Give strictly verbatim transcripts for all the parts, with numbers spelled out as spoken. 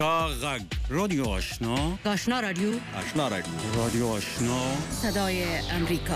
غږ رادیو آشنا آشنا رادیو آشنا رادیو رادیو آشنا صدای امریکا.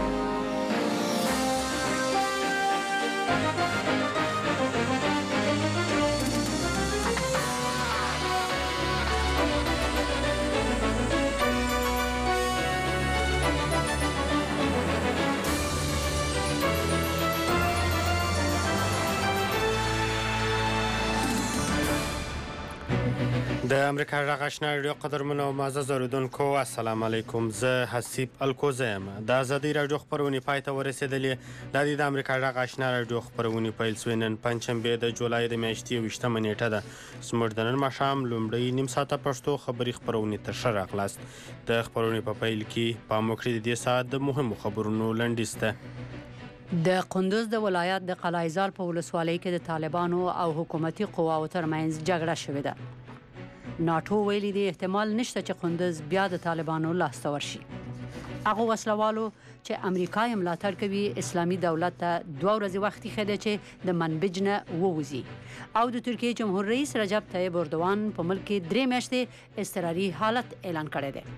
د امریکا غږ آشنا رادیو قدرمنو او معزز اوریدونکو السلام علیکم. زه حسیب الکوزه یم. د ازادي رادیو خپرونې پای ته ورسېدلې. دا د امریکا غږ آشنا رادیو خپرونې پیل شوې نن پنجشنبه د جولای د میاشتې اوویشتمه نیټه ده. زموږ د نن ماښام لومړۍ نیم ساعته پښتو خبري خپرونې تر ښه راغلاست. د خپرونې په پیل کې پام وکړئ د دې ساعت د مهمو خبرونو لنډیز ته. د قندوز د ولایت د قلعه زال په ولسوالۍ کې د طالبانو او حکومتي قواو ترمنځ جګړه شوې ده. ناټو ویلي دی احتمال نشته چې قندوز بیا د طالبانو لاسته ورشي. هغه وسلوالو چې امریکا یې ملاتړ کوي اسلامي دولت ته دوه ورځې وخت یې دی چې د منبج نه ووځي او د ترکیې جمهور رئیس رجب طیب اردوان په ملک کې درې میاشتې اضطراري حالت اعلان کړی دی.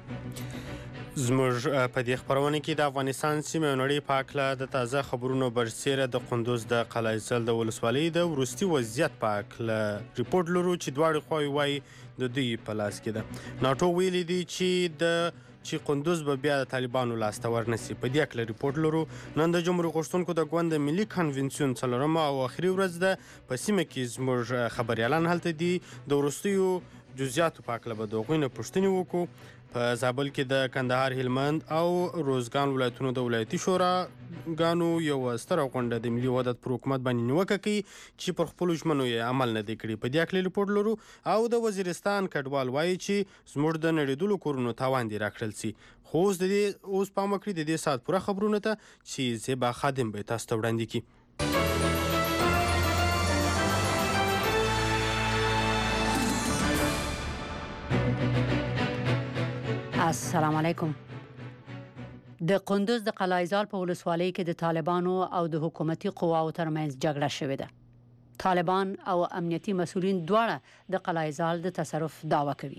زموږ په دې خپرونه کې د افغانستان سیمه او نړۍ په هکله د تازه خبرونو برسیره د قندوز د قلعه زال د ولسوالۍ د وروستي وضعیت په هکله ریپورټ لرو چې دواړې خواوې وایي د دوی په لاس کې ده. ناټو ویلي دی چې د چې قندوز به بیا د طالبانو لاسته ورنسي. په دې هکله ریپورټ لرو. نن د جمهوریت غوښتونکو د ګوند ملي کنونسیون څلورمه او اخري ورځ ده. په سیمه کې زموږ خبریالان هلته دي. د وروستیو جزئیاتو په هکله به د هغوی نه پوښتنې وکړو. په زابل کې د کندهار، هلمند او روزګان ولایتونو د ولایتي شوراګانو یوه ستره غونډه د ملي وحدت پر حکومت باندې نیوکه کوي چې پر خپلو ژمنو یې عمل نه دی کړی. په دې هکله ریپورټ لرو. او د وزیرستان کډوال وایي چې زموږ د نړېدلو کورونو تاوان دې راکړل سي. خو اوس د دې اوس پام وکړئ د دې ساعت پوره خبرونو ته چې زیبا خادم به تاسو ته وړاندې کړي. السلام علیکم. د قندوز د قلعه زال په ولسوالۍ کې د طالبانو او د حکومتي قواو ترمنځ جګړه شوې ده. طالبان او امنیتي مسؤلین دواړه د قلعه زال د تصرف دعوه کوي.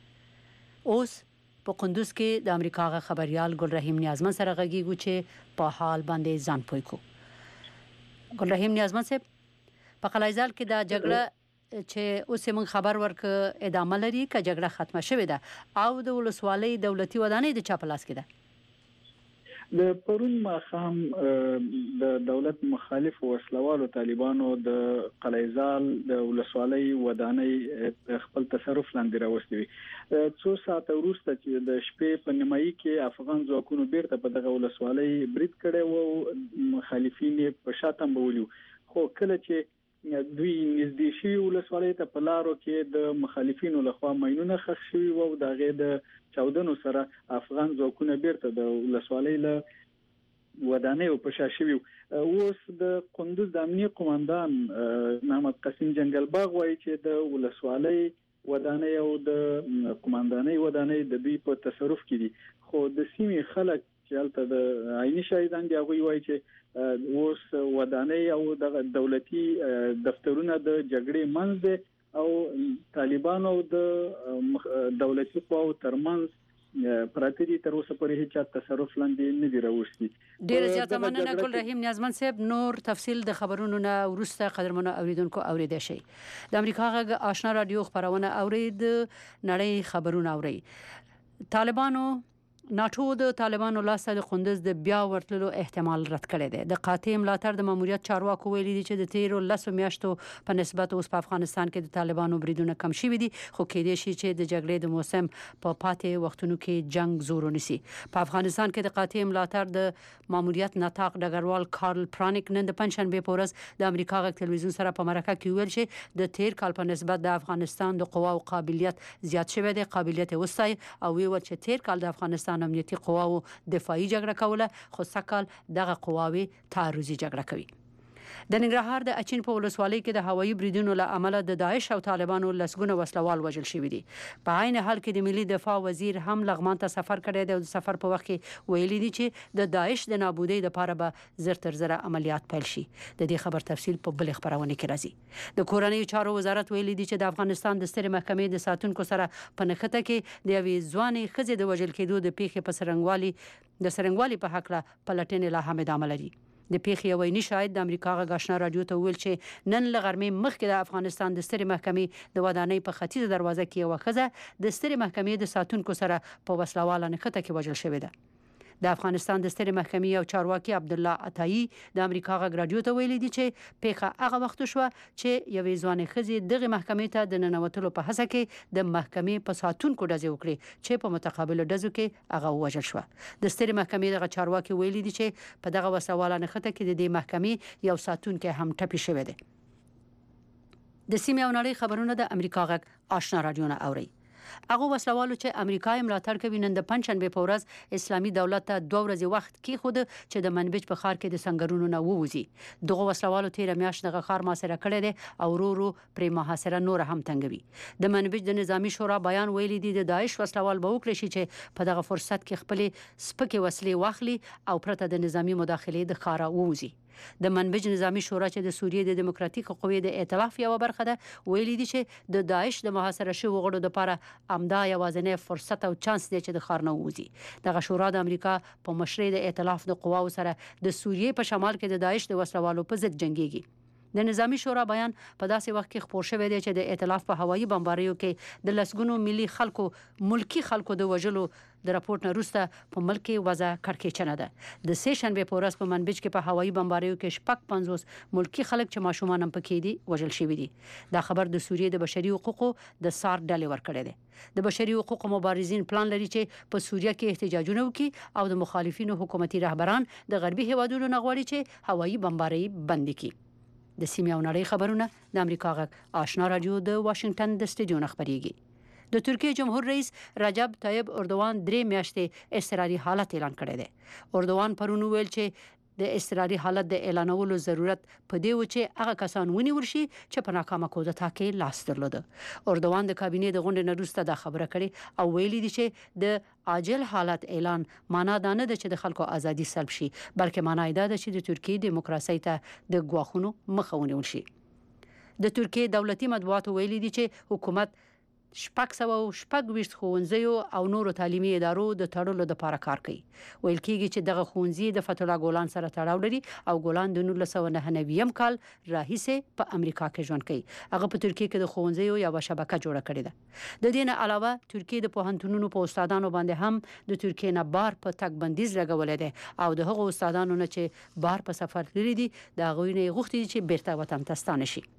اوس په قندوز کې د امریکا غ خبريال ګل رحیم نیازمن سره غږیږو چې په حال باندې ځان پوي کو. ګل رحیم نیازمن صاحب، په قلعه زال کې د جګړه چې اوس موږ خبر ورک ادامه لري که جګړه ختمه شوې ده او د ولسوالۍ دولتي ودانۍ د چا په لاس کې ده؟ د پرون ماښام د دولت مخالف وسلوالو طالبانو د قلعه زال د ولسوالۍ ودانۍ خپل تصرف لاندې راوستي وي. څو ساعته وروسته چې د شپې په نیمایي کې افغان ځواکونو بیرته په دغه ولسوالۍ برید کړی و، مخالفین یې په شا تمبولي. خو کله چې دوی نږدې شوي ولسوالۍ ته په لارو کې د مخالفینو لخوا ماینونه ښخ شوي وو او د هغې د چاودنو سره افغان ځواکونه بیرته د ولسوالۍ له ودانیو په شا شوي. اوس د قندوز د امنیه قوماندان محمد قاسم جنګلباغ وایي چې د ولسوالۍ ودانۍ او د قوماندانۍ ودانۍ د دوی په تصرف کې دي. خو د سیمې خلک چې هلته د عیني شاهدان دي هغوی وایي چې اوس ودانۍ او د دولتي دفترونه د جګړې منځ دي او طالبانو او د دولتي قواو ترمنځ پراته دي. تر اوسه پورې هیڅ تصرف لاندې نه دي راوستي. ډېره زیاته مننه ګل رحیم نیازمن صاحب. نور تفصیل د خبرونو نه وروسته قدرمنو اوریدونکو اوریدای شي. د امریکا غږ آشنا رادیو خبرونه اورید، نړۍ خبرونه اوري. طالبانو ناټو د طالبانو لاسته د قندوز د بیا ورتلو احتمال رد کړی دی. د قاطع ملاتړ د ماموریت چارواکو ویلي دي چې د تیرو لسو میاشتو په نسبت اوس په افغانستان کې د طالبانو بریدونه کم شوي دي، خو کېدای شي چې د جګړې د موسم په پاتې وختونو کې جنگ زور ونیسي. په افغانستان کې د قاطع ملاتړ د ماموریت نطاق ډګروال کارل پرانیک نن د پنجشنبې په ورځ د امریکا غږ تلویزیون سره په مرکه کې ویل چې د تیر کال په نسبت د افغانستان د قواو قابلیت زیات شوی دی. قابلیت وستای او ویل چې تیر کال د افغانستان امنیتي قواو دفاعي جګړه کوله، خو سږ کال دغه قواوې تعرضي جګړه کوي. د ننګرهار د اچین په ولسوالۍ کې د هوایي بریدونو له امله د داعش او طالبانو لسګونه وسلوال وژل شوي دي. په عین حال کې د ملي دفاع وزیر هم لغمان ته سفر کړی دی او د سفر په وخت کې ویلي دي چې د داعش د نابودۍ لپاره به زر تر زره عملیات پیل شي. د دې خبر تفصیل په بل خبرونه کې راځي. د کورنیو چارو وزارت ویلي دي چې د افغانستان د سترې محکمې د ساتونکو سره په نښته کې د یوې ځوانې ښځې د وژل کېدو د پیښې په سرنګوالي د سرنګوالي په هکله پلټنې لا هم ادامه لري. د پیښې یو ویني شاهد د امریکا غږ آشنا رادیو ته ویل چې نن له غرمې مخکې د افغانستان د سترې محکمې د ودانۍ په ختیځه دروازه کې یوه ښځه د سترې محکمې د ساتونکو سره په وسلواله نښته کې وژل شوې ده. د افغانستان د سترې محکمې او چارواکي عبدالله عطایي د امریکا غږ رادیو ته ویلي دي چې پیښه هغه وخت شوه چې یوې ځوانې ښځې دغه محکمې ته د ننوتلو په هڅه کې د محکمې په ساتونکو ډزې وکړې چې په متقابل ډزو کې هغه وژل شوه. د سترې محکمې دغه چارواکي ویلي دي چې په دغه وسلواله نښته کې د دې محکمې یو ساتونکی هم ټپي شوی دی. د سیمې او نړۍ خبرونه د امریکا غږ آشنا رادیو نه اوري. هغه وسلوالو چې امریکا یې ملاتړ کوي نن د پنځشنبه په ورځ اسلامي دولت ته دوه ورځې وخت کې خود چې د منبج په ښار کې د سنگرونو نه ووځي. دغه وسلوالو تیر میاشت دغه ښار محاصره کړی دی او ورو ورو پرې محاصره نور هم تنګوي. د منبج د نظامی شورا بیان ویلي دی د داعش وسلوال به وکړي شي چې په دغه فرصت کې خپل سپکې وسلې واخلي او پرته د نظامی مداخله د ښار ووځي. د منبج نظامی شورا چې د سوریې د دیموکراتیک قوې د ائتلاف یو برخه ده ویلي دي چې د داعش د محاصره شویو غړو لپاره امدا یوازینی فرصت او چانس دی چې د ښار نه ووځي. دغه شورا د امریکا په مشرۍ د ائتلاف د قواو سره د سوریې په شمال کې د داعش د وسلوالو په ضد جنگيږي. د نظامی شورا بیان په داسې وخت کې خپور شوی دی چې د ائتلاف په هوایي بمباریو کې د لسګونو ملي خلکو ملکی خلکو د وژلو د راپورټ نه وروسته په ملک کې وضع کړکېچنه ده. د سه شنبه په ورځ په منبج کې په هوایي بمباریو کې شپږ پنځوس ملکی خلک چې ماشومان هم پکې دي وژل شوي دي. دا خبر د سوریې د بشري حقوقو د سار ډلې ورکړی دی. د بشري حقوقو مبارزین پلان لري چې په سوریه کې احتجاجونه وکړي او د مخالفینو حکومتي رهبران د غربي هیوادونو نه غواړي چې هوایي بمباري بند کړي. د سیمې او نړۍ خبرونه د امریکا غږ آشنا رادیو د واشنگټن د سټډیو نه خبريږي. د ترکیې جمهور رئیس رجب طیب اردوغان درې میاشتې اضطراري حالت اعلان کړی دی. اردوغان پرون ویل چې د اضطراري حالت د اعلانولو ضرورت په دی و چې هغه کسان ونیول شي چې په ناکامه کودتا کې لاس درلود. اردوغان د کابینې د غونډې نه وروسته دا خبره کړې او ویلي دي چې د عاجل حالت اعلان معنا دا نه ده چې د خلکو ازادي سلب شي بلکې معنا یې دا ده چې د ترکیې دیموکراسي ته د ګواښونو مخه ونیول شي. د ترکیې دولتي مطبوعاتو ویلي دي چې حکومت شپږ سوه شپږ ویشت ښوونځیو او نورو تعلیمي ادارو د تړلو لپاره کار کوي. ویل کېږي چې دغه ښوونځي د فتح الله ګولان سره تړاو لري او ګولان د نولس سوه نهه نوي کال راهیسې په امریکا کې ژوند کوي. هغه په ترکیې کې د ښوونځیو یوه شبکه جوړه کړې ده. د دې نه علاوه ترکیې د پوهنتونونو په استادانو باندې هم د ترکیې نه بار په تګ بندیز لګولې ده او د هغو استادانو نه چې بار په سفر لري دي د هغوی نه غوښتي چې بیرته وطن ته ستانه شي.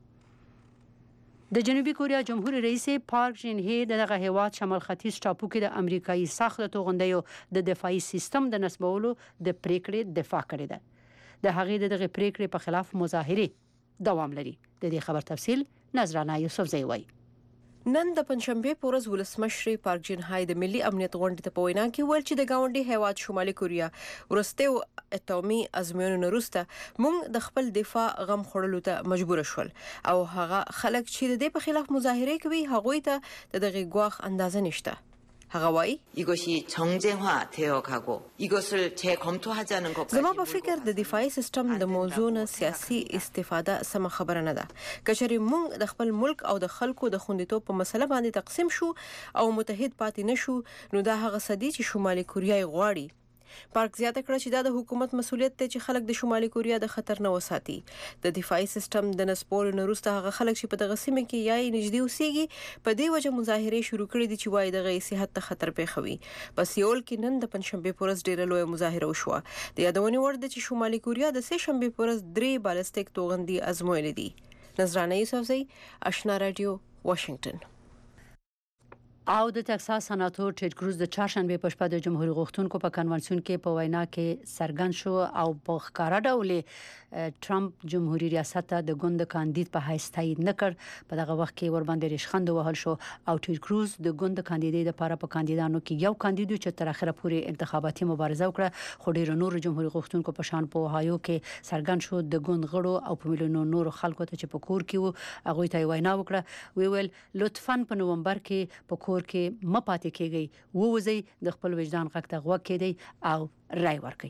د جنوبي کوریا جمهور رئیس پارک جین هی دغه هیواد شمال ختیځ ټاپو کې د امریکایي ساخت توغندیو د دفاعي سیستم د نصبولو د پریکړې دفاع کړې ده. د هغې دغه پریکړې په خلاف مظاهره دوام لري. د دې خبر تفصیل نظرانه یوسفزی وایي. نن د پنځشنبه په ورځ ولسمشر پارک جین های د ملي امنیت غونډې ته په وینا کې ویل چې د گاونډي هیواد شمالي کوریا ورسته اتومي ازموینو وروسته موږ د خپل دفاع غم خورلو ته مجبور شول او هغه خلک چې د دې په خلاف مظاهره کوي هغه ته دغه ګواخ اندازه نشته. هغه وایي 이것이 정쟁화되어 가고 이것을 재검토하자는 것까지 زما په فکر د دفاعي سیستم د موضوع نه سیاسي استفاده سم خبره نه ده. کچري موږ د خپل ملک او د خلکو د خوندیتوب په مسله باندې تقسیم شو او متحد پاتې نشو نو دا هغه سدي چې شمالي کوریا غواړي. پارک زیاته کړه چې دا د حکومت مسولیت دی چې خلک د شمالي کوریا د خطر نه وساتي. د دفاعي سیستم د نسپول نه وروسته هغه خلک چې په دغه سیمه کې یا نږدې اوسېږي په دې وجه مظاهره شروع کړې دي چې وایي دغه صحت ته خطر پېښوي. په سیول کې نن د پنځشنبه په ورځ ډېره لویه مظاهره وشوه. د یادونې وړ ده چې شمالي کوریا د سه شنبه په ورځ درې بالستیک توغندي ازمویلې دي. نظرانه یوسفزی آشنا رادیو واشنگټن. او د ټکساس سناتور ټیډ کروز د چهارشنبه په شپه د جمهوریت غوښتونکو په کنونسیون کې په وینا کې سرګن شو او په ښکارا ډول ټرمپ جمهوریت ریاست د ګوند کاندید په حیث تایید نکړ. په دغه وخت کې ور باندې ریشخند وهل شو او ټیډ کروز د ګوند کاندیدای لپاره په کاندیدانو کې یو کاندید چې تر اخره پورې انتخاباتي مبارزه وکړه، خو ډیر نور جمهوریت غوښتونکو په شان په اوهایو کې سرګن شو د ګوند غړو او په ملیونو نور خلکو ته چې په کور کې وو هغه ته وینا وکړه. وی ویل لطفاً په نومبر کې په کور کې مپاتې کېږي، ووځي د خپل وجدان غږ ته غوږ کېدی او رای ورکړي.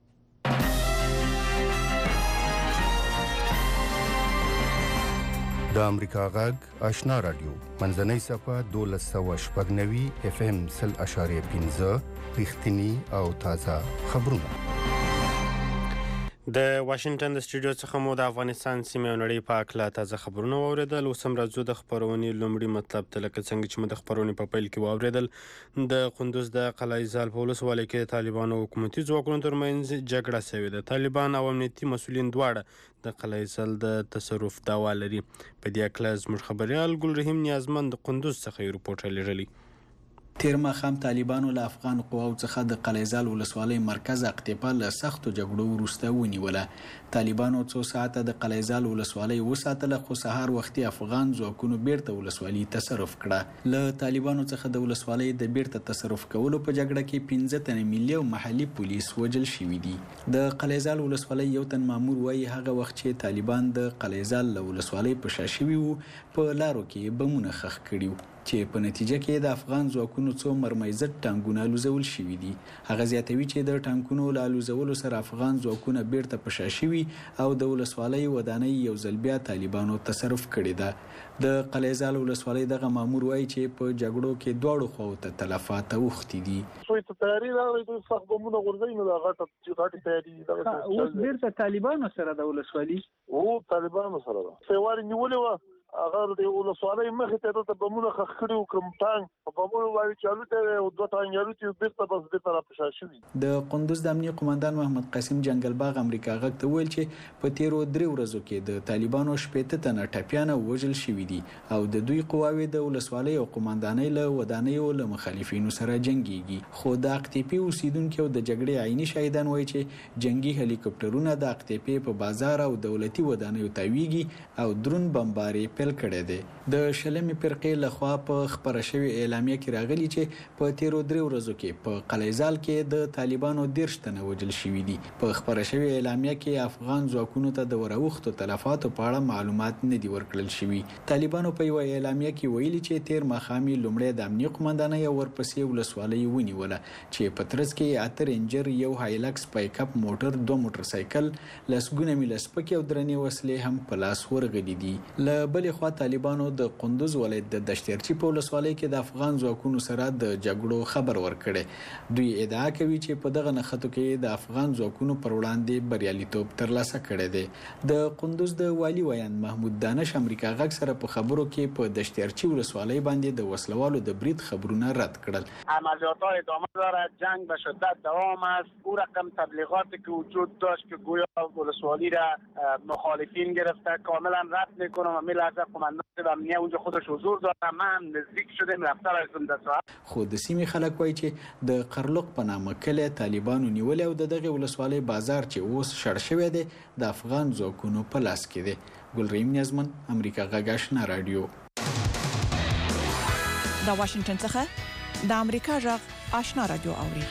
د امریکا غږ آشنا رادیو منځنۍ صفه دولس سوه شپږ نوي اف ام سل اشاریه پنځه رښتینی او تازه خبرونه. د واشنگټن د سټوډیو څخه مو د افغانستان سیمې او نړۍ په اړه تازه خبرونه واوریدل. اوس هم راځو د خبرونې لومړی مطلب ته. لکه څنګه چې موږ د خبرونې په پیل کې واوریدل، د قندوز د قلعه زال په ولسوالۍ کې د طالبانو او حکومتي ځواکونو ترمنځ جګړه شوې ده. طالبان او امنیتي مسؤلین دواړه د قلعه زال د تصرف دعوا لري. په دې اړه زموږ خبريال ګلرحیم نیازمند د قندوز څخه یو رپورټ لري. تیر ماښام طالبانو له افغان قواو څخه د قلعه زال ولسوالۍ مرکز اقتیپا له سختو جګړو وروسته ونیوله. طالبانو څو ساعته د قلعه زال ولسوالۍ وساتله، خو سهار وختي افغان ځواکونو بیرته ولسوالۍ تصرف کړه. له طالبانو څخه د ولسوالۍ د بیرته تصرف کولو په جګړه کې پنځه تنه ملي او محلي پولیس وژل شوي دي. د قلعه زال ولسوالۍ یو تن مامور وایي هغه وخت چې طالبان د قلعه زال له ولسوالۍ په شا شوي وو، په لارو کې بمونه ښخ کړي وو چې په نتیجه کې د افغان ځواکونو څو مرمایزت ټانکونه الوزول شوي دي. هغه زیاتوي چې د ټانکونو له الوزولو سره افغان ځواکونه بیرته په شا شوي او د ولسوالۍ ودانۍ یو ځل بیا طالبانو تصرف کړې ده. د قلعه زال ولسوالۍ دغه مامور وایي چې په جګړو کې دواړو خواو ته تلفات اوښتي دي. څوی ته تیاری راغلی، دوی سخت بمونه غورځوي، نو دا غټه غټې تیاري دي. اوس بیرته طالبانو سره د ولسوالۍ او طالبانو سره ده سیواري نیولې وه. هغه د ولسوالۍ مخې ته دلته بمونه ښخ کړي وو، کوم ټانک په بمونو باندې چې الوتې او دوه ټانک یې الوتې، بیرته بس بیرته را په شا شوي. د قندوز د امنیه قمندان محمد قاسم جنګلباغ امریکا غږ ته وویل چې په تیرو درې ورځو کې د طالبانو شپېته تنه ټپیان وژل شوي دي او د دوی قواوې د ولسوالۍ او قمندانۍ له ودانیو له مخالفینو سره جنګیږي. خو د اقتیپي اوسیدونکو د جګړې عیني شاهدان وایي چې جنگي هلیکوپټرونه د اقتیپي په بازار او دولتي ودانیو تاویږي او درون بمباري پیل کړی دی. د شلمې فرقې لخوا په خبره شوې اعلامیه کې راغلي چې په تیرو درې ورځو کې په قلعه زال کې د طالبانو دېرش تنه وژل شوي دي. په خبره شوې اعلامیه کې افغان ځواکونو ته د وراوښتو تلفاتو په اړه معلومات نه دي ورکړل شوي. طالبانو په یوه اعلامیه کې ویلي چې تیر ماښام یې لومړی د امنیه قمندانۍ او ورپسې ولسوالۍ ونیوله چې په ترڅ کې اته رینجر، یو هایلکس پایک اپ موټر، دوه موټرسایکل، لسګونه میله سپکې او درنې وسلې هم په لاس ورغلي دي. له بلې خوا طالبانو د قندوز ولایت د دشترچی په ولسوالۍ کې د افغان ځواکونو سره د جګړو خبر ورکړي. دوی ادعا کوي چې په دغه نښتو کې د افغان ځواکونو پر وړاندې بریالیتوب ترلاسه کړی دی. د قندوز د والی ویان محمود دانش امریکا غږ سره په خبرو کې په دشترچی ولسوالۍ باندې د وسلوالو د برید خبرونه رد کړل. عملیات‌ها ادامه دارد، جنگ به شدت دوام است. او رقم تبلیغاتی که وجود داشت که گویا ولسوالی را مخالفین گرفته کاملا رد میکنم و میلحظه قماندان امنیه اونجا خودش حضور داره، من نزدیک شدیم رفتار ازم ده ساعت. خو د سیمې خلک وایي چې د قرلق په نامه کلی طالبانو نیولې او د دغه ولسوالۍ بازار چې اوس شړ شوی دی د افغان ځواکونو په لاس کې دی. ګلرحیم نیازمند، امریکا غږ آشنا رادیو. د واشنگټن څخه د امریکا غږ آشنا رادیو اوري.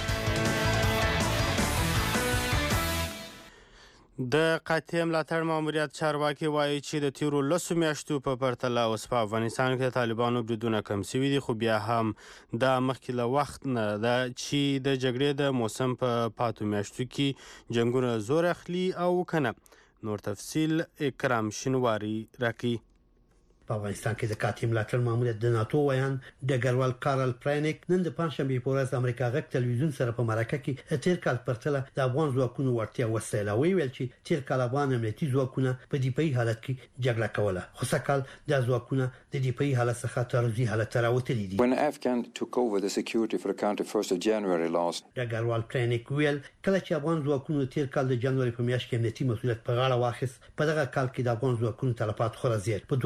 د قاطع ملاتړ ماموریت چارواکي وایي چې د تیرو لسو میاشتو په پرتله اوس په افغانستان کې طالبانو بریدونه کم شوي دي، خو بیا هم دا مخکې له وخت نه ده چې د جګړې د موسم په پاتو میاشتو کې جنګونه زور اخلي او کنه. نور تفصیل اکرام شینواری راکړي. په افغانستان کې د قاطع ملاتړ ماموریت د ناتو ویان ډګروال کارل پرانیک نن د پنځشنبه په ورځ د امریکا غږ تلویزیون سره په مرکه کې تیر کال پرتله د افغان ځواکونو ورتیا وسایل ویل چې تیر کال افغان امنیتي ځواکونه په دفاعي حالت کې جګړه کوله، خو سکهال د ځواکونه د دفاعي حالت څخه تعرضي حالت ته راوتلي دي. When Afghan took over the security for the country first of January last, ډګروال پرانیک ویل کله چې افغان ځواکونو تیر کال د جنوري په میاشت کې امنیتي مسؤلیت په غاړه واخیست، په دغه کال کې د افغان ځواکونو تلفات خورا زیات په دوه زره شپږ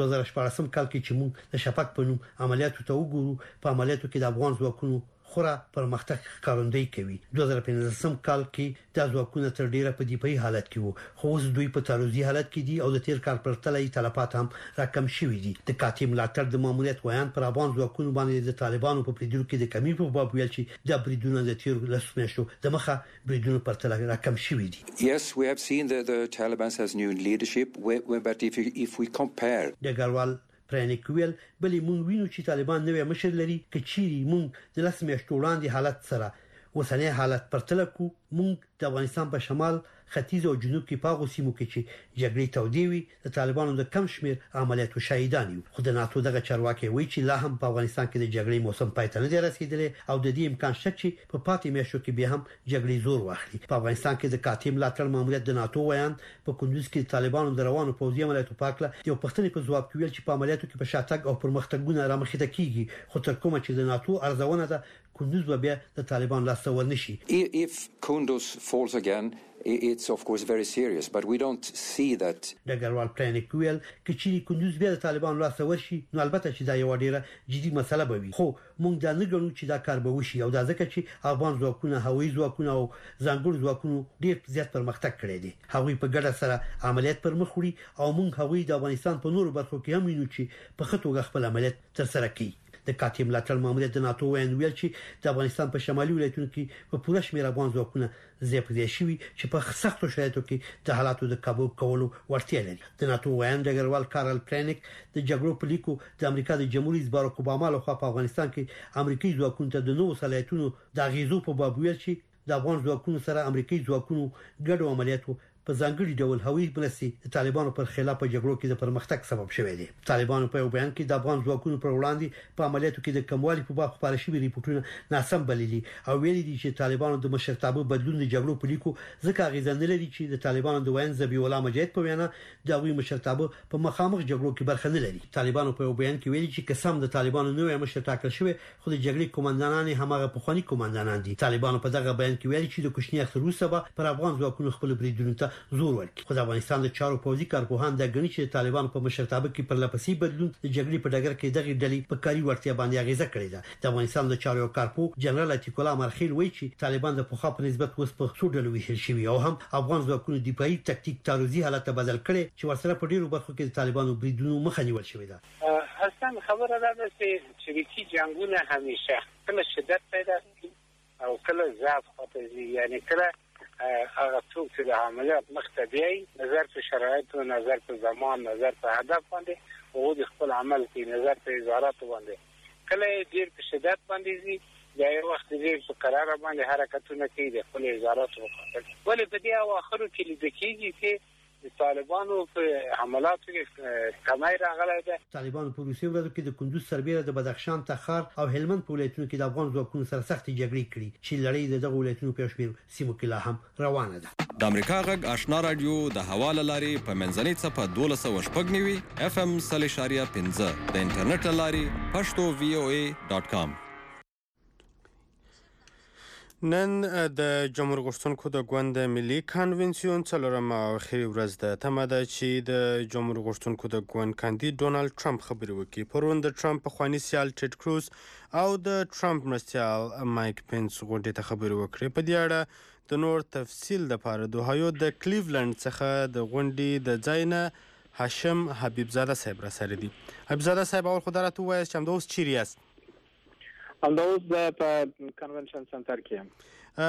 څوارلسم کال کې چې موږ د شفاق په نوم عملیاتو ته وګورو په عملیاتو کې د افغان ځواکونو خورا پرمختګ ښکارندوی کوي. دوه زره پنځلسم کال کې د ځواکونو تر ډیره په دفاعي حالت کې وو، خو اوس دوی په تعرضي حالت کې دي او د تیر کال پر تلای تلفات هم راکم شوي دي. د کاتب ملاتړ د ماموریت ویان پر افغان ځواکونو باندې د طالبانو په پریدلو کې د کمی په باب ویل چې د بریدونو د تیر لسو میاشتو د مخه بریدونو پر تلای راکم شوي دي. Yes, we have seen that the Taliban has new leadership, but if if we compare د ګروال پرانیکویل بلې مونږ وینو چې طالبان نوې مشر لري کچيري مونږ د لاس میاشتو وړاندې حالت سره وسنۍ حالت پرتله کو مونږ د افغانستان په شمال ختیځ او جنوب کې پاغو سیمو کې چې جګړې تودې وي د طالبانو د کم شمیر عملیاتو شهیدان یو. خو د ناتو دغه چارواکي وایي چې لا هم په افغانستان کې د جګړې موسم پای ته نه دی رسیدلی او د دې امکان شته چې په پاتې میاشتو کې به هم جګړې زور واخلي. په افغانستان کې د کاتب ملاتړ ماموریت د ناتو ویان په کندوز کې طالبانو د روانو پوځي عملیاتو په اړه یو پښتني په ځواب کې ویل چې په عملیاتو کې په شاتګ او پرمختګونه رامخې کیږي، خو تر کومه چې د ناتو ارزونه ده کندوز به بیا د طالبان لاس ته ورنشي. If Kunduz falls again, it's of course very serious, but we don't see that. د ګروال پرانیکویل کچيري کندوز بیا د طالبان لاس ته ورشي نو البته چې دا یو ډیره جدي مسله به وي، خو موږ دا نه ګڼو چې دا کار به وشي او دا ځکه چې افغان ځواکونه هوایي ځواکونه او ځانګړي ځواکونه ډیر زیات پرمختګ کړی دي. هغوی په ګډه سره عملیات پر مخ وړي او موږ هغوی د افغانستان په نورو برخو کې هم وینو چې په خطو خپل عملیات تر سره کوي. د کاتب ملاتړ ماموریت د ناتو ویان ویل چې د افغانستان په شمالي ولایتونو کې په پوره شمېر افغان ځواکونه زیات شوي چې په سختو شرایطو کې د حالاتو د قابو کولو وړتیا لري. د ناتو ویان د ګروال کارل پرانیک د جګړو په لیکو د امریکا د جمهور رئیس باراک اوباما لخوا په افغانستان کې امریکایي ځواکونو ته د نوو صلاحیتونو د غیزو په باب ویل چې د افغان ځواکونو سره امریکایي ځواکونو ګډو عملیاتو په ځانګړي ډول هوایي مرستې د طالبانو پر خلاف په جګړو کې د پرمختګ سبب شوې دي. طالبانو په بیان کې د افغان ځواکونو پر وړاندې په عملیاتو کې د کموالي په باب خبرې شوې ریپورتونه ناسم بللي او ویلي دي چې طالبانو د مشرتابه بدلون د جګړو په لیکو ځکه غیزن لري چې د طالبانو د وین ذبیح الله مجاهد په وینا د غوي مشرتابه په مخامخ جګړو کې برخه نه لري. طالبانو په بیان کې ویلي چې قسم د طالبانو نوې مشر ټاکل شوی خو د جګړې کمانډانان همغه پخوانی کمانډانان دي. طالبانو په دغه بیان کې ویلي چې د کوچنی اختر وروسته پر افغان ځواکونو خپل بریدونو ته زور ورکړي. د افغانستان د چارو پوځي کارپوهان د غنی چې طالبان په مشرتابه کې پر لپسې بدلون د جګړې په ډګر کې دغه ډلې په کاري ورتیا باندې اغیزه کړې ده. د افغانستان د چارو کارپو جنرال عتیق الله مرخیل وایي چې طالبان د پوخا په نسبت اوس په څو ډلو ویشل شوي او هم افغان ځواکونو د دفاعي تکتیک تعرضي حالت بدل کړي چې ورسره په ډیرو برخو کې د طالبانو بریدونو مخه نیول شوې ده. اصلا خبره ده چې شریکي جنگونه همیشه کله شدت پیدا کوي او کله ضعف خاطري، یعنی کله هغه څوک چې د عملیات مختبي نظر په شرایط او نظر په زمان نظر په هدف باندې او د خپل عمل کې نظر په اظهارات باندې کله ډیر په شدت باندې زی د یو وخت ډیر په قرار باندې حرکتونه کوي د خپل اظهارات په خاطر. ولې په دې اواخرو کې لیدل کېږي چې د طالبانو په حملاتو کې کمای راغلی ده. طالبانو په روسي ولایتو کې د کندوز سربېره د بدخشان، تخار او هلمند په ولایتونو کې د افغان ځواکونو سره سختې جګړې کړې چې لړۍ د دغه ولایتونو په شمېر سیمو کې لا هم روانه ده. د امریکا غږ آشنا رادیو د حواله لاري په منځنۍ صفه دولس سوه شپږ نوي اف ام صلی شاریه پنځه د انټرنیټ لاري پښتو وی او ای ډاٹ کام. نن د جمهور غوښتونکو د ګوند ملي کنونسیون څلورمه او اخري ورځ ده. تمه ده چې د جمهور غوښتونکو د ګوند کاندید ډونالد ټرمپ خبرې وکړي. پرون د ټرمپ پخواني سیال ټیډ کروز او د ټرمپ مرستیال مایک پینس غونډې ته خبرې وکړې. په دې اړه د نور تفصیل لپاره د اوهایو د کلیولند څخه د غونډې د ځای نه هاشم حبیبزاده صاحب را سره دي. حبیبزاده صاحب اول خو درته ووایاست چې همدا اوس چیرې یاست؟ همدا اوس په کنونشن سنټر کې یم.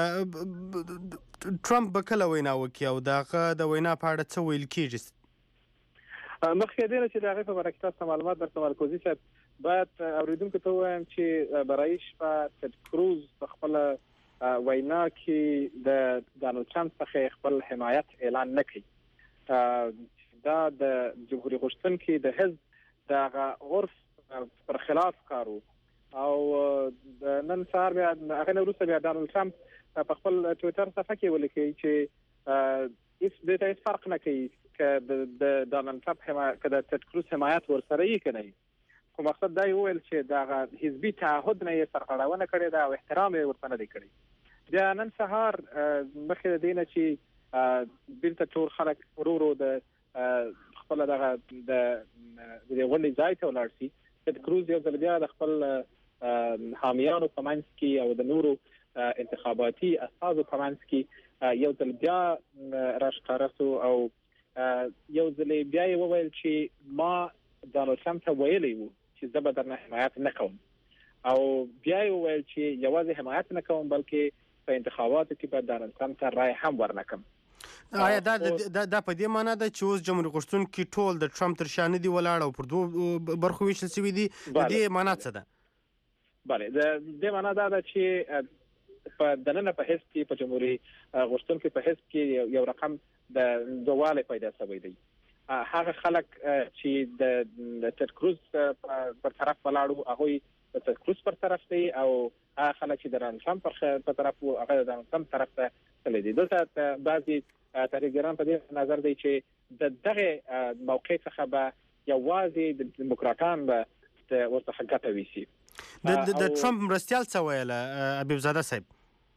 ټرمپ به کله وینا وکړي او د هغه د وینا په اړه څه ویل کېږي؟ مخکې دې نه چې د هغې په باره کې تاسو ته معلومات درته مرکزي صاحب باید اورېدونکو ته ووایم چې برایي شپه ټیډ کروز په خپله وینا کې د ډانلډ ټرمپ څخه خپل حمایت اعلان نه کوي. دا د جمهوري غوښتونکي د حزب د هغه عرف پر خلاف کارو او نن سهار بیا هغه نه وروسته بیا ډانلډ ټرمپ په خپل ټویټر صفحه کې ولیکي چې هیڅ دې ته هیڅ فرق نه کوي که د ډانلډ ټرمپ حمایت که د ټیډ کروز حمایت ورسره یې که نه وي، خو مقصد دا یې وویل چې د هغه حزبي تعهد نه یې سرغړونه کړې ده او احترام یې ورته نه دی کړی. بیا نن سهار مخکې د دې نه چې بیرته ټول خلک ورو ورو د خپل دغه د غونډې ځای ته ولاړ شي. ټیډ کروز یو ځل بیا د خپل حامیانو په منځ کې او د نورو انتخاباتي اساسو په منځ کې یو ځل بیا راښکاره شو او یو ځل بیا یې وویل چې ما ډانلډ ټرمپ ته ویلي وو چې زه به درنه حمایت نه کوم او بیا یې وویل چې یوازې حمایت نه کوم بلکې په انتخاباتو کې به ډانلډ ټرمپ ته رای هم ورنکم. آیا دا دا په دې معنی ده چې اوس جمهوریت غوښتونکي ټول د ټرمپ تر شا نه دي ولاړ او پر دوه برخو ویشل شوي دي؟ د دې معنی څه ده؟ بله د دې معنی دا ده چې په دننه په حزب کې په جمهوریت غوښتونکي په حزب کې یو رقم د دواله پیدا شوی دی. هغه خلک چې د ټیډ کروز پر طرف ولاړو هغه د ټیډ کروز پر طرف دی او هغه خلک چې د ډانلډ ټرمپ پر طرف وو هغه د ډانلډ ټرمپ طرف ته تللی دي. دلته بعضي تحلیلګران په دې نظر دی چې د دغه موقع څخه به یوازې د دیموکراتان به ورته ګټه ویسي. د ټرمپ مرستیال څه ویل حبیب زاده صاحب؟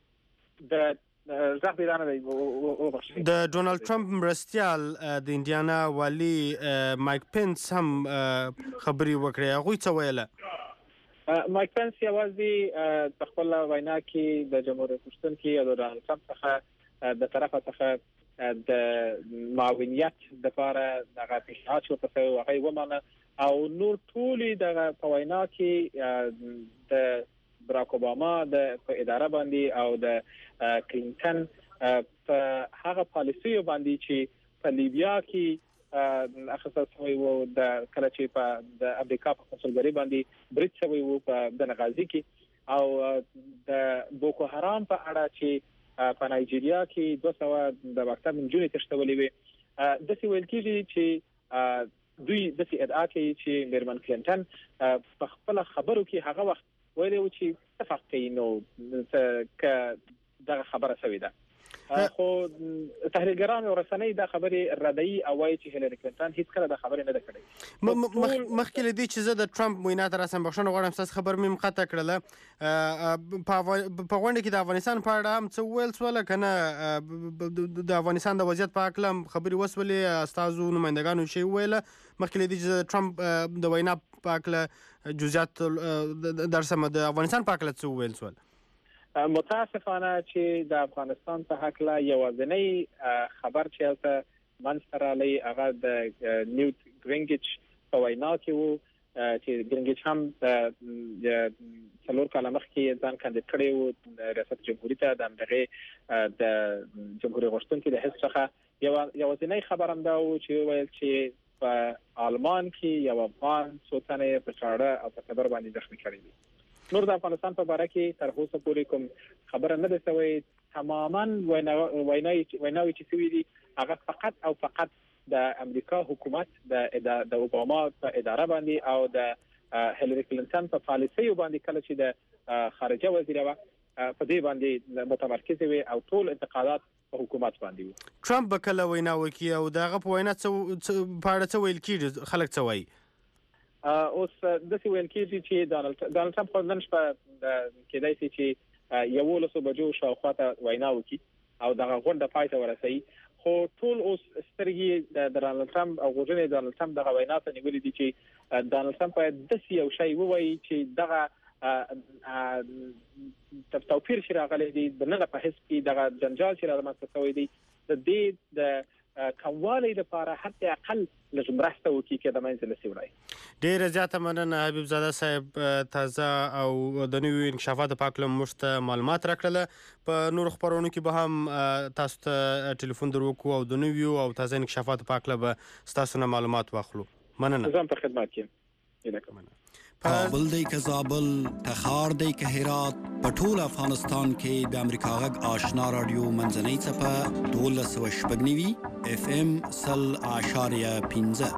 د زه پیرانه دی د ډونالد ټرمپ مرستیال د انډیانا والی مایک پنس هم خبري وکړه. هغه څه ویل؟ مایک پنس یوازې په خپل وینا کې د جمهوریت غوښتونکي او د ډانلډ ټرمپ څخه د طرفه څخه د معاونیت لپاره دغه پیشنهاد شو ته هغه ومنه او نور ټولي دغه په وینا کې د براک اوباما د اداره باندې او د کلینټن په هغه پالیسي باندې چې په لیبیا کې اخصاص شوی وو د کله چې په د امریکا په کنسولګری باندې برید شوی وو په بنغازي کې او د بوکو حرام په اړه چې په نایجیریا کې دوه سوه د مکتب نجونې تښتولې وي د سی ویل کېږي چې دوی د سی ادعا کوي چې میرمن کلینټن په خپل خبرو کې هغه وخت ویلي و چې اتفاق کوي نو که دغه خبره شوې ده. خو تحلیلګران او رسنۍ دا خبرې ردوي او وایي چې هیلري کلینټن هیڅ کله دا خبرې نه ده کړې. مخکې له دې چې زه د ټرمپ وینا ته راسم بخښنه غواړم ستاسو خبر مې مقطع کړله. په غونډه کې د افغانستان په اړه هم څه وویل شول که نه د افغانستان د وضعیت په هکله خبرې وشولې استازو نمایندګانو شی وویله مخکې له دې چې د ټرمپ د وینا په هکله جزئیات درسمه د افغانستان په هکله څه وویل شول؟ متاسفانه چې د افغانستان په هکله یوازینی خبر چې هلته منځته رالی هغه د نیوت ګرینګیچ په وینا کې وو چې ګرینګیچ هم د څلور کاله مخکې ځان کاندید کړی وو د ریاست جمهوري ته د همدغې د جمهوریت غوښتونکي د حزب څخه. یوازینی خبر هم دا و چې وویل چې په آلمان کې یو افغان څو تنې په چاړه او په تبر باندې زخمي کړی دي. نور د افغانستان په باره کې تر اوسه پورې کوم خبره نه ده شوې. تماما ویناوي چې شوي دي هغه فقط او فقط د امریکا حکومت د اوباما په اداره باندې او د هیلري کلینټن په پالیسۍ باندې کله چې د خارجه وزیره وه په دې باندې متمرکز وي او ټول انتقادات په حکومت باندې وي. ټرمپ به کله وینا وکړي او د هغه په وینا په اړه څه ویل کېږي؟ خلک څه وایي؟ اوس داسې ویل کېږي چې ډانلډ ټرمپ خو نن شپه کېدای شي چې یولسو بجو شاوخوا ته وینا وکړي او دغه غونډه پای ته ورسوي. خو ټول اوس سترګې د ډانلډ ټرمپ او غوږونه ډانلډ ټرمپ دغه وینا ته نیولې دي چې ډانلډ ټرمپ باید داسې یو شی ووایي چې دغه توپیر چې راغلی دی دننه په حزب کې دغه جنجال چې رامنځته شوی دی د دې د کموالي لپاره حتی اقل لږ مرسته وکړي چې د منځ له سیورای. ډېره زیاته مننه حبیب زاده صاحب. تازه او د نویو انکشافاتو په هکله موږ ته معلومات راکړله. په نورو خپرونو کې به هم تاسو ته ټلیفون در وکړو او د نویو او تازه انکشافاتو په هکله به ستاسو نه معلومات واخلو. مننه. زه هم په خدمت کې یم. کابل دی که زابل، تخار دی که هرات، په ټول افغانستان کې د امریکا غږ آشنا رادیو منځنۍ څپه دولس سوه شپږ نوي اف ام سل اعشاریه پنځه.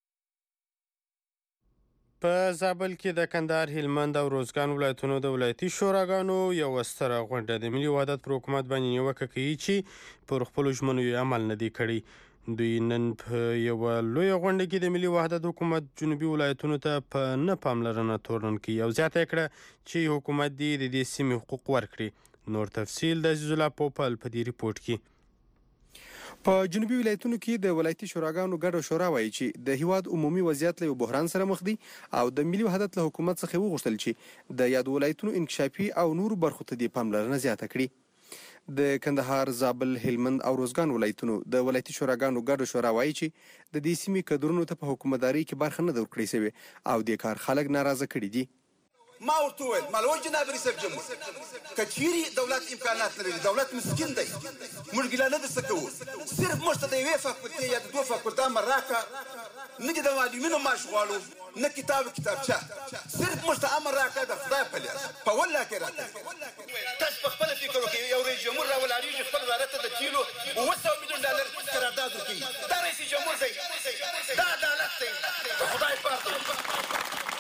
په زابل کې د کندهار، هلمند او روزګان ولایتونو د ولایتي شوراګانو یوه ستره غونډه د ملي وحدت پر حکومت باندې نیوکه کوي چې پر خپلو ژمنو یې عمل نه دی کړی. دوی نن په یوه لویه غونډه کې د ملي وحدت حکومت جنوبي ولایتونو ته په نه پاملرنه تورن کوي او زیاته یې کړه چې حکومت دې د دې سیمې حقوق ورکړي. نور تفصیل د عزیز الله پوپل په دې ریپورټ کې. په جنوبي ولایتونو کې د ولایتي شوراګانو ګډه شورا وایي چې د هیواد عمومي وضعیت له بحران سره مخ دی او د ملي وحدت له حکومت څخه وغوښتل چې د یاد ولایتونو انکشافي او نور برخو ته د پاملرنه زیاته کړي. د کندهار، زابل، هلمند او روزګان ولایتونو د ولایتي شوراګانو ګډه شورا وایي چې د دې سیمې کډرونو ته په حکومتداري کې برخه نه ورکړې شوې او د کار خلک ناراضه کړي دي. ما ورته وویل مالوه جناب رئیس جمهور که چیرې دولت امکانات لري، دولت مسکین دی، موږ ګیله نه درڅه کوو، صرف موږ ته د یوې فاکولټې یا د دوه فاکولټه امر راکړه، نه دې د معلمینو معاش غواړو نه کتاب کتابچه، صرف موږ ته امر راکړه د خدای په لیاس په والله کې راکړه. تاسو په خپله فکر وکړئ یو رئیس جمهور راولاړېږي خپل وزارت ته د تیلو اووه سوه میلیون ډالر قرارداد ورکوي، دا رئیس جمهور دی؟ دا عدالت دی؟ د خدای پاک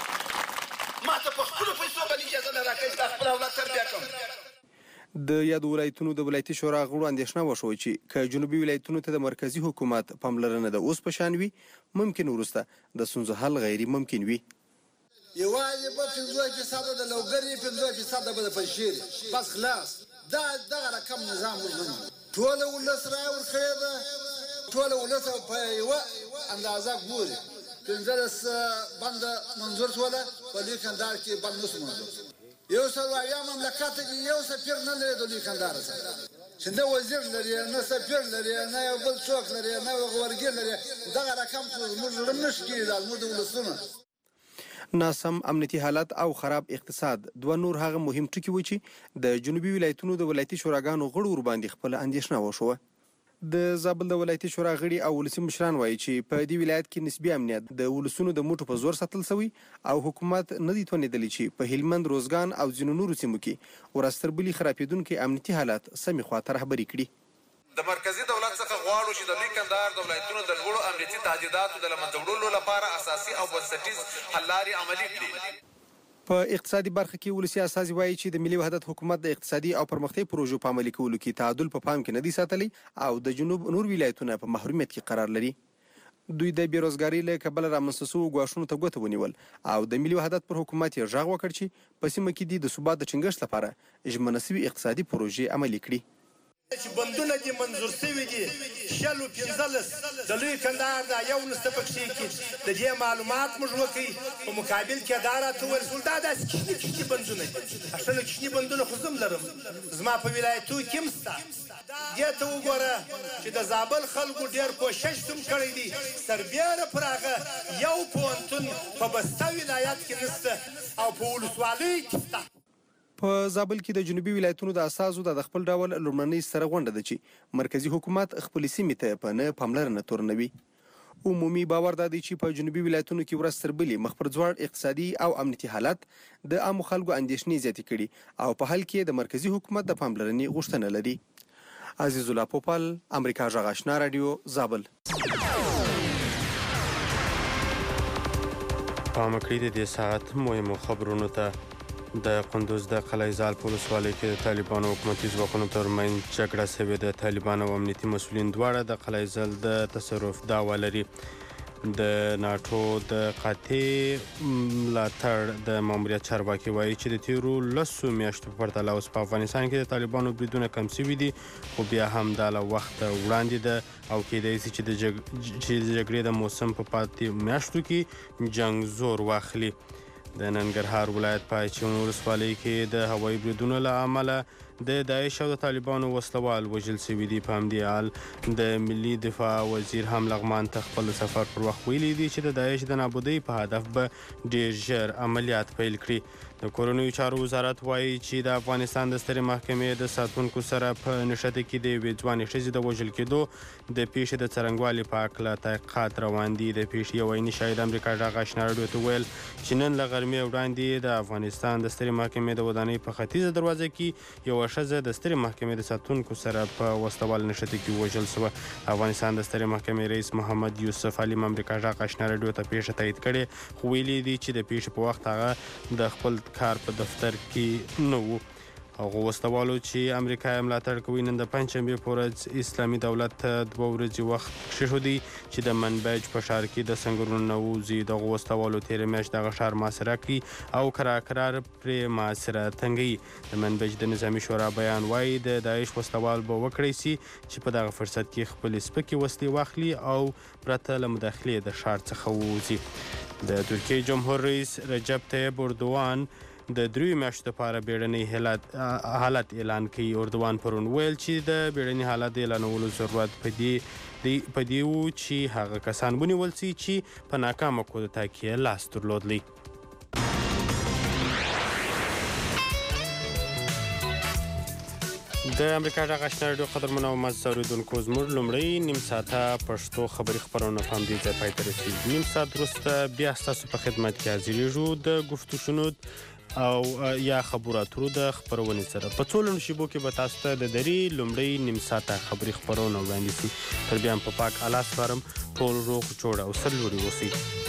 ما ته په خپلو پیسو باندې اجازه نه راکوي دا خپل اولاد تربیه کړم. د یادو ولایتونو د ولایتي شورا غړو اندېښنه وشوه چې که جنوبي ولایتونو ته د مرکزي حکومت پاملرنه د اوس په شان وي، ممکن وروسته د ستونزو حل غیر ممکن وي. یوازې به پنځوس فیصده د لوګري، پنځوس فیصده به د پنجشیر، بس خلاص. دا دغه رقم نظام ورغنو ټوله ولس راورکړې ده، ټوله ولس په یوه اندازه ګوري. پنځلس بنده منظور شوله، په لوی کندهار کې بند نشو منظور. یو سل اویا مملکت کې یو سفیر نه لري د لوی کندهار سره، چې نه وزیر لري نه سفیر لري نه یو بل څوک لري نه غورګي لري. دغه رقم موږ زړه نشو کېدای موږ د ولسونه. ناسم امنیتي حالت او خراب اقتصاد دوه نور هغه مهم ټکي و چې د جنوبي ولایتونو د ولایتي شوراګانو غړو ورباندې خپل اندېښنه وشوه. د زابل د ولایتي شورا غړي او ولسي مشران وایي چې په دې ولایت کې نسبي امنیت د ولسونو د موټو په زور ساتل شوی او حکومت نه دی توانېدلی چې په هلمند، روزګان او ځینو نورو سیمو کې ورځ تر بلې خرابېدونکي امنیتي حالات سمې خواته رهبري کړي. د مرکزی دولت څخه غواړو چې د لوی کندهار د ولایتونو د لوړو امنیتي تهدیداتو د له منځه وړلو لپاره اساسي او بنسټیز حل لارې عملي کړي. په اقتصادي برخه کې ولسي استازي وایي چې د ملي وحدت حکومت د اقتصادي او پرمختیايي پروژو په عملي کولو کې تعادل په پام کې نه دی ساتلی او د جنوب نور ولایتونه په محرومیت کې قرار لري. دوی د بیروزګارۍ له کبله رامنځته شوو ګواښونو ته ګوته ونیول او د ملي وحدت پر حکومت یې غږ وکړ چې په سیمه کې د ثبات د ټینګښت لپاره ژمنه شوي اقتصادي پروژې عملي کړي. چې بندونه دي منظور شوي دي شلو پنځلس د لوی کندهار دا یو نسته پکښې کې د دې معلومات موږ وکړي په مقابل کې دا راته وویل دا داسې کښني کښني بندونه دي. اښله کښني بندونه خو زه هم لرم، زما په ولایتو کې هم شته. دې ته وګوره چې د زابل خلکو ډېر کوشش هم کړی دی، سربیره پر هغه یو پوهنتون په بسته ولایت کې نشته او په ولسوالۍ کې شته. په زابل کې د جنوبي ولایتونو د اساسو د خپل ډول لومړنۍ سره غونډه ده چې مرکزی حکومت خپل سیمې ته په نه پاملرنه تورنوي. عمومي باور دا دی چې په جنوبي ولایتونو کې ورځ تر بلې مخ پر ځوړ اقتصادي او امنیتي حالت د عامو خلکو اندېښنې زیاتې کړي او په حال کې د مرکزی حکومت د پاملرنې غوښتنه لري. عزیز الله پوپل، امریکا غږ آشنا رادیو، زابل. پام کړئ د دې ساعت مهمو خبرونو ته. د قندوز د قلعه زال په ولسوالۍ کې د طالبانو حکومتي ځواکونو ترمنځ جګړه شوې ده. طالبان او امنیتي مسؤلین دواړه د قلعه زال د تصرف دعوه لري. د ناټو د قاطع ملاتړ د ماموریت چارواکي وایي چې د تیرو لسو میاشتو په پرتله اوس په افغانستان کې د طالبانو بریدونه کم شوي دي، خو بیا هم دا له وخته وړاندې ده او کیدای شي چې د جګړې د موسم په پاتې میاشتو کې جنګ زور واخلي. د ننګرهار ولایت په اچین ولسوالۍ کې د هوایي بریدونو له امله د داعش او د طالبانو وسلوال وژل شوي دي. په همدې حال د ملي دفاع وزیر هم لغمان ته خپل سفر پر وخت ویلي دي چې د داعش د نابودۍ په هدف به ډېر ژر عملیات پیل کړي. د کورنیو چارو وزارت وایي چې د افغانستان د سترې محکمې د ساتونکو سره په نښته کې د یوې ځوانې ښځې د وژل کېدو د پیښې د څرنګوالي په هکله تحقیقات روان دي. د پیښې یو عیني شاهد امریکا غږ آشنا راډیو ته ویل چې نن له غرمې وړاندې د افغانستان د سترې محکمې د ودانۍ په ختیځه دروازه کې یوه ښځه د سترې محکمې د ساتونکو سره په وسلوال نښته کې وژل شوه. افغانستان د سترې محکمې رئیس محمد یوسف علیم امریکا غږ آشنا راډیو ته پیښه تایید کړې، خو ویلي دي چې د پیښې په وخت هغه د خپل کار په دفتر کې نه و. هغه وسلوالو چې امریکا یې ملاتړ کوي نن د پنجشنبې په ورځ اسلامي دولت ته دوه ورځې وخت کېښودی چې د منبج په ښار کې د سنګرونو نه ووځي. دغو وسلوالو تېره میاشت دغه ښار محاصره کړي او قراقرار پرې محاصره تنګوي. د منبج د نظامي شورا بیان وایي د داعش وسلوال به وکړی سي چې په دغه فرصت کې خپلې سپکې وسلې واخلي او پرته له مداخلې د ښار څخه ووځي. د ترکیې جمهور رئیس رجب طیب اردوان د دریو میاشتو لپاره بیړنی حالت اعلان کوي. اردوان پرون ویل چې د بیړني حالت د اعلانولو ضرورت په دې په دې و چې هغه کسان ونیول سي چې په ناکامه کودتا کې لاس درلودلی. د امریکا غږ آشنا راډیو قدرمنو او معزز اورېدونکو زموږ لومړی نیم ساعته پښتو خبري خپرونه په همدې ځای پای ته رسېږي. نیم ساعت وروسته بیا ستاسو په خدمت کې حاضرېږو د گفت و شنود او یا خبرو اترو د خپرونې سره. په څو لنډو شیبو کې به تاسو ته د درې لومړی نیم ساعته خبري خپرونه وړاندې شي. تر بیا هم په پاک الله سپارم. ټول روغ جوړ او سرلوړي اوسئ.